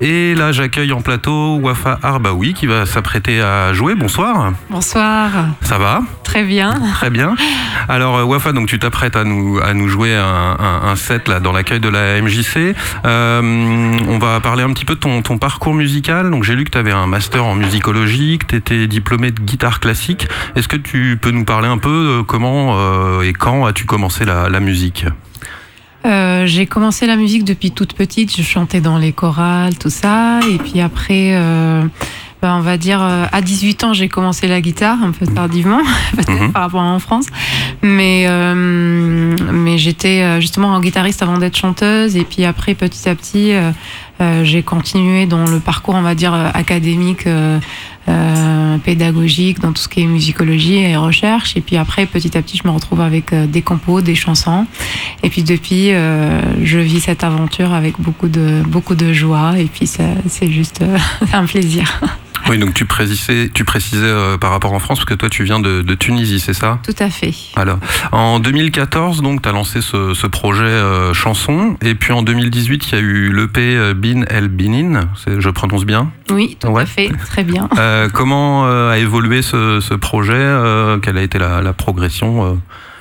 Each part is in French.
Et là, j'accueille en plateau Wafa Arbaoui qui va s'apprêter à jouer. Bonsoir. Bonsoir. Ça va ? Très bien. Très bien. Alors Wafa, donc tu t'apprêtes à nous jouer un set là dans l'accueil de la MJC. On va parler un petit peu de ton parcours musical. Donc j'ai lu que tu avais un master en musicologie, que tu étais diplômé de guitare classique. Est-ce que tu peux nous parler un peu de comment et quand as-tu commencé la musique ? J'ai commencé la musique depuis toute petite. Je chantais dans les chorales, tout ça. Et puis après, on va dire, à 18 ans, j'ai commencé la guitare, un peu tardivement, peut-être par rapport à en France. Mais j'étais justement guitariste avant d'être chanteuse. Et puis après, petit à petit, j'ai continué dans le parcours, on va dire, académique, pédagogique, dans tout ce qui est musicologie et recherche. Et puis après, petit à petit, je me retrouve avec des compos, des chansons. Et puis depuis, je vis cette aventure avec beaucoup de joie. Et puis c'est juste un plaisir. Oui, donc tu précisais par rapport en France, parce que toi tu viens de Tunisie, c'est ça ? Tout à fait. Alors, en 2014, donc tu as lancé ce projet chanson, et puis en 2018, il y a eu l'EP Bin El Binin, je prononce bien ? Oui, tout à fait, très bien. Comment a évolué ce projet ? Quelle a été la progression ?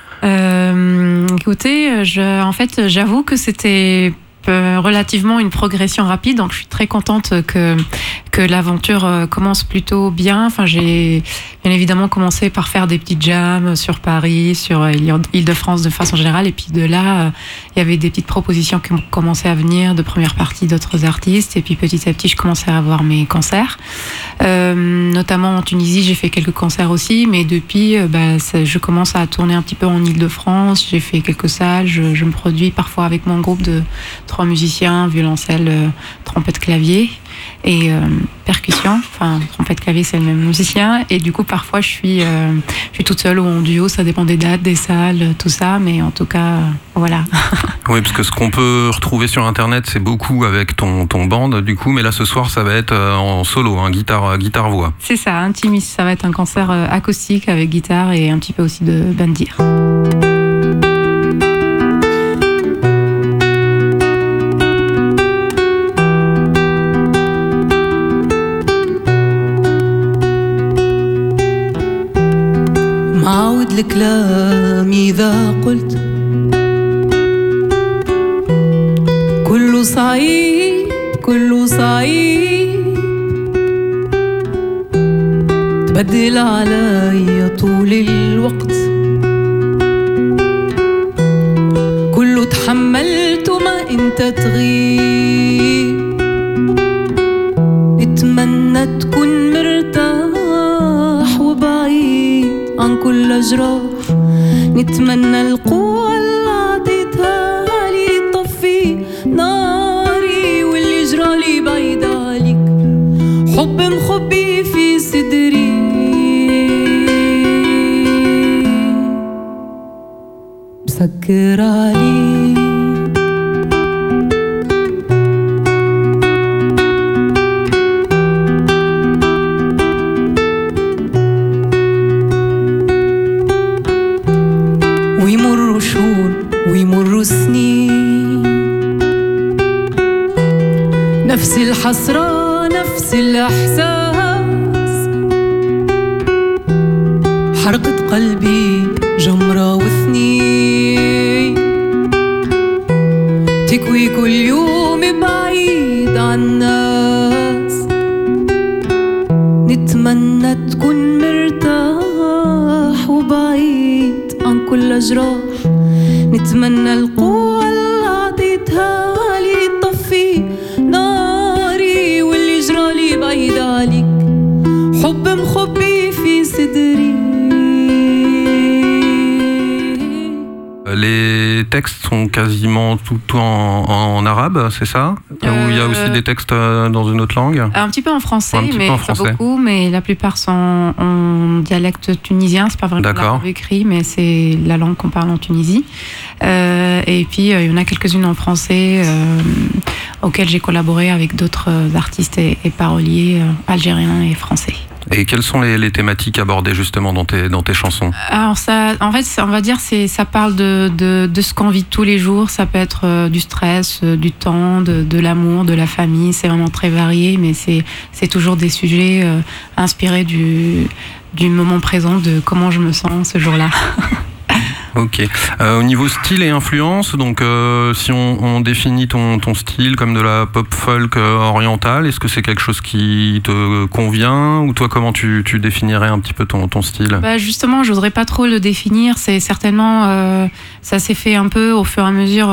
Écoutez, en fait, j'avoue que c'était relativement une progression rapide, donc je suis très contente que l'aventure commence plutôt bien. Enfin, j'ai bien évidemment commencé par faire des petits jams sur Paris, sur Île-de-France de façon générale, et puis de là, il y avait des petites propositions qui ont commencé à venir de première partie d'autres artistes, et puis petit à petit, je commençais à avoir mes concerts. Notamment en Tunisie, j'ai fait quelques concerts aussi, mais depuis, je commence à tourner un petit peu en Île-de-France. J'ai fait quelques salles, je me produis parfois avec mon groupe de 3 musiciens, violoncelle, trompette, clavier et percussion. Enfin, trompette, clavier, c'est le même musicien. Et du coup, parfois, je suis toute seule ou en duo. Ça dépend des dates, des salles, tout ça. Mais en tout cas, voilà. Oui, parce que ce qu'on peut retrouver sur Internet, c'est beaucoup avec ton band, du coup. Mais là, ce soir, ça va être en solo, hein, guitare-voix. C'est ça, intimiste. Ça va être un concert acoustique avec guitare et un petit peu aussi de bandir. الكلام إذا قلت كله صعيب كله صعيب تبدل علي طول الوقت كله تحملت ما انت تغيب نتمنى تكون مرتاح وبعيد عن كل جراح نتمنى القوة اللي عطيتها لي تطفي ناري واللي جرالي بعيد عليك حب مخبي في صدري مسكر عليك ويمروا سنين نفس الحسرة نفس الإحساس حرقت قلبي جمرة واثنين تكوي كل يوم بعيد عن الناس نتمنى تكون مرتاح وبعيد عن كل جراح نتمنى القوة اللي عطيتها لي تطفي ناري واللي جرالي بعيد عليك حب مخبي في صدري. Les textes sont quasiment tout en arabe, c'est ça ? Ou il y a aussi des textes dans une autre langue ? Un petit peu en français, mais pas beaucoup, mais la plupart sont en dialecte tunisien. C'est pas vraiment l'arabe écrit, mais c'est la langue qu'on parle en Tunisie. Et puis il y en a quelques-unes en français auxquelles j'ai collaboré avec d'autres artistes et paroliers algériens et français. Et quelles sont les thématiques abordées justement dans tes chansons? Alors ça, en fait, on va dire, ça parle de ce qu'on vit tous les jours. Ça peut être du stress, du temps, de l'amour, de la famille. C'est vraiment très varié, mais c'est toujours des sujets inspirés du moment présent, de comment je me sens ce jour-là. Ok. Au niveau style et influence, donc si on définit ton style comme de la pop folk orientale, est-ce que c'est quelque chose qui te convient, ou toi comment tu définirais un petit peu ton style? Bah justement, je voudrais pas trop le définir. C'est certainement ça s'est fait un peu au fur et à mesure,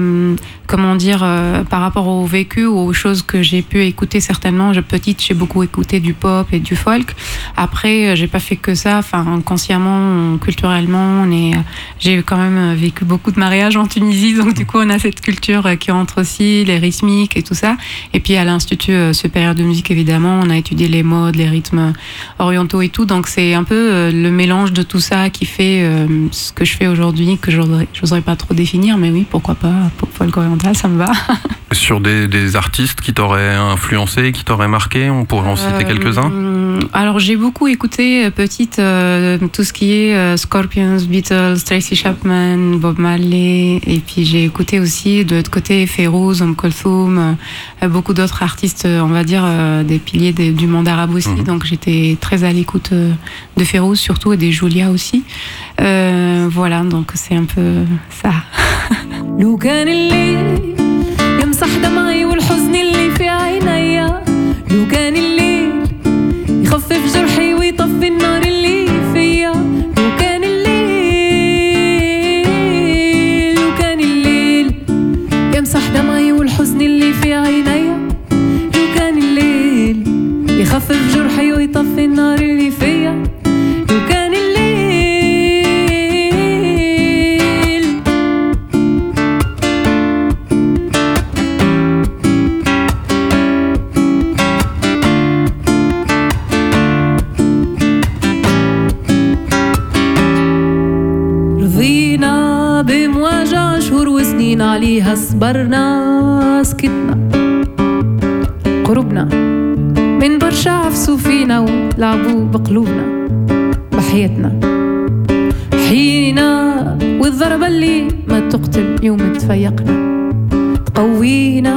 par rapport au vécu ou aux choses que j'ai pu écouter. Certainement, petite, j'ai beaucoup écouté du pop et du folk. Après, j'ai pas fait que ça. Enfin, inconsciemment, culturellement, j'ai quand même vécu beaucoup de mariages en Tunisie, donc du coup on a cette culture qui entre aussi, les rythmiques et tout ça. Et puis à l'Institut supérieur de musique, évidemment, on a étudié les modes, les rythmes orientaux et tout, donc c'est un peu le mélange de tout ça qui fait ce que je fais aujourd'hui, que j'oserais pas trop définir, mais oui, pourquoi pas, pop folk oriental, ça me va. Sur des artistes qui t'auraient influencé, qui t'auraient marqué, on pourrait en citer quelques-uns? Alors j'ai beaucoup écouté petite tout ce qui est Scorpions, Beatles, Tracy Chapman, Bob Marley, et puis j'ai écouté aussi de l'autre côté Férouz, Kulthum, beaucoup d'autres artistes, on va dire des piliers du monde arabe aussi. Donc j'étais très à l'écoute de Férouz surtout, et des Julia aussi. Voilà, donc c'est un peu ça. يمسح دمعي والحزن اللي في عينيا لو كان الليل يخفف جرحي ويطفي النار اللي فيا لو كان الليل يمسح دمعي والحزن اللي في عينيا لو كان الليل يخفف جرحي ويطفي النار اللي فيا لو كان الليل عليها صبرنا سكتنا قربنا من برشا عفسوا فينا ولعبوا بقلوبنا بحياتنا حينا والضربة اللي ما تقتل يوم تفيقنا تقوينا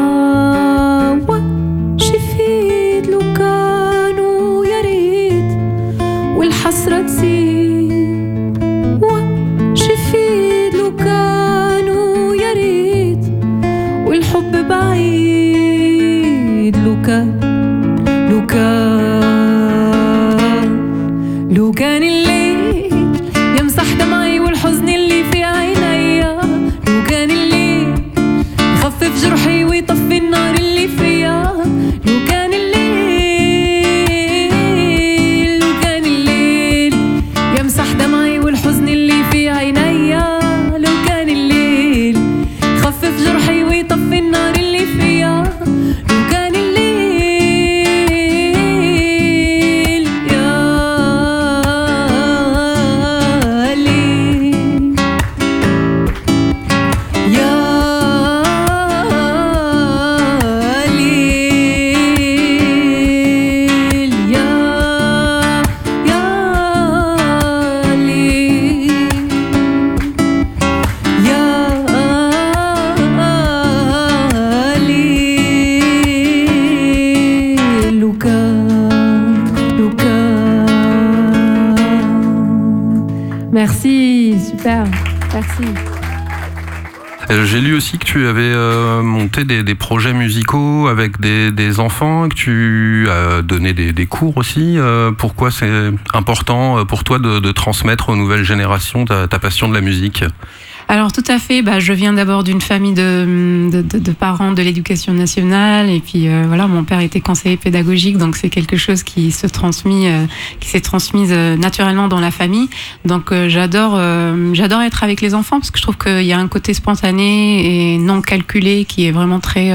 وشفيت لو كانوا يا ريت والحسرة تزيد وشفيت لو كانوا يا ريت والحب بعيد لو كان الليل يمسح دمعي والحزن اللي في عينيا لو كان الليل يخفف جرحي ويطفي النار اللي فيا لو كان الليل يمسح دمعي والحزن اللي في عينيا لو كان الليل يخفف جرحي ويطفي النار اللي فيا لو كان الليل Merci, super, merci. J'ai lu aussi que tu avais monté des projets musicaux avec des enfants, que tu as donné des cours aussi. Pourquoi c'est important pour toi de transmettre aux nouvelles générations ta passion de la musique ? Alors tout à fait, je viens d'abord d'une famille de parents de l'éducation nationale, et puis voilà, mon père était conseiller pédagogique, donc c'est quelque chose qui s'est transmis naturellement dans la famille. Donc j'adore être avec les enfants, parce que je trouve qu'il y a un côté spontané et non calculé qui est vraiment très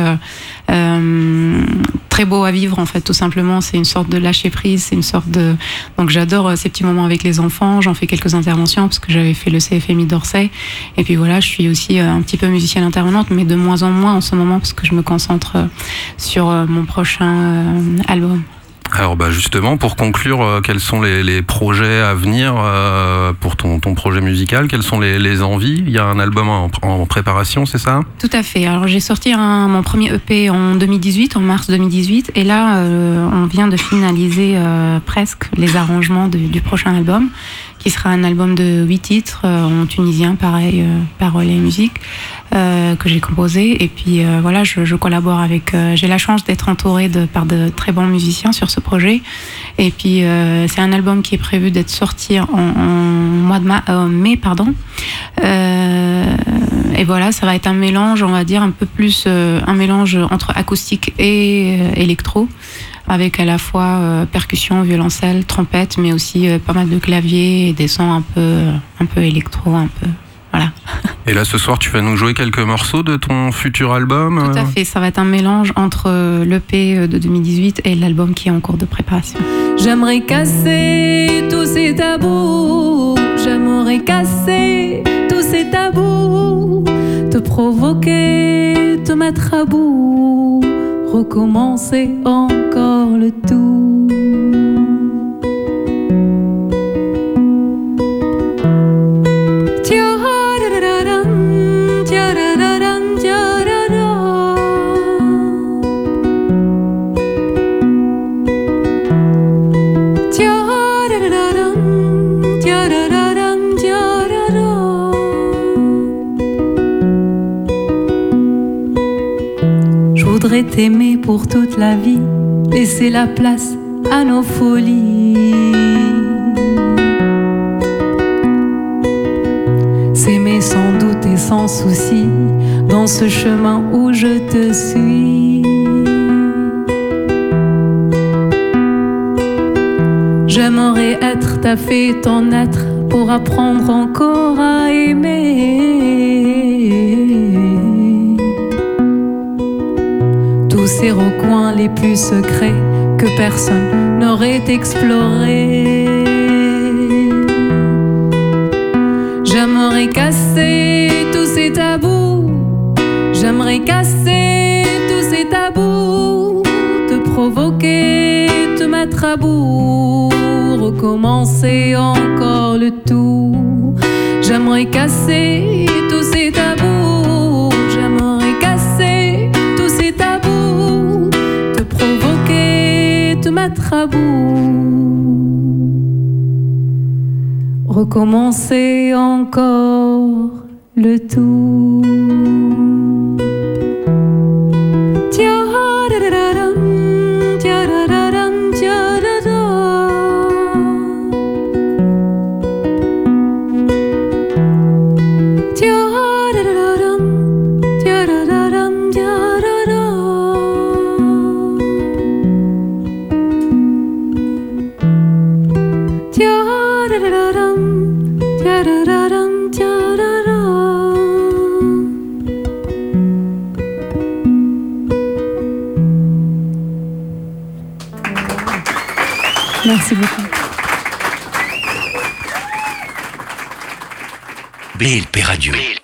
beau à vivre, en fait, tout simplement. C'est une sorte de lâcher prise, donc j'adore ces petits moments avec les enfants. J'en fais quelques interventions parce que j'avais fait le CFMI d'Orsay, et puis voilà, je suis aussi un petit peu musicienne intervenante, mais de moins en moins en ce moment, parce que je me concentre sur mon prochain album. Alors justement, pour conclure, quels sont les projets à venir pour ton projet musical? Quelles sont les envies? Il y a un album en préparation, c'est ça? Tout à fait. Alors j'ai sorti mon premier EP en 2018, en mars 2018, et là on vient de finaliser presque les arrangements du prochain album, qui sera un album de 8 titres en tunisien, pareil, paroles et musique, que j'ai composé. Et puis voilà, je collabore avec... j'ai la chance d'être entourée par de très bons musiciens sur ce projet. Et puis c'est un album qui est prévu d'être sorti en mois de mai, pardon. Et voilà, ça va être un mélange, on va dire, un peu plus un mélange entre acoustique et électro, avec à la fois percussion, violoncelle, trompette, mais aussi pas mal de claviers et des sons un peu électro, un peu... Voilà. Et là, ce soir, tu vas nous jouer quelques morceaux de ton futur album? Tout à fait, ça va être un mélange entre l'EP de 2018 et l'album qui est en cours de préparation. J'aimerais casser tous ces tabous, j'aimerais casser tous ces tabous, te provoquer, te mettre à bout, recommencer encore le tout. T'aimer pour toute la vie, laisser la place à nos folies. S'aimer sans doute et sans souci, dans ce chemin où je te suis. J'aimerais être ta fée, ton être, pour apprendre encore à aimer. Ces recoins les plus secrets que personne n'aurait explorés. J'aimerais casser tous ces tabous, j'aimerais casser tous ces tabous, te provoquer, te mettre à bout, recommencer encore le tout. J'aimerais casser tous ces tabous, j'aimerais casser tous ces tabous, te provoquer, te mettre à bout, recommencer encore le tout. Merci beaucoup. BLP Radio.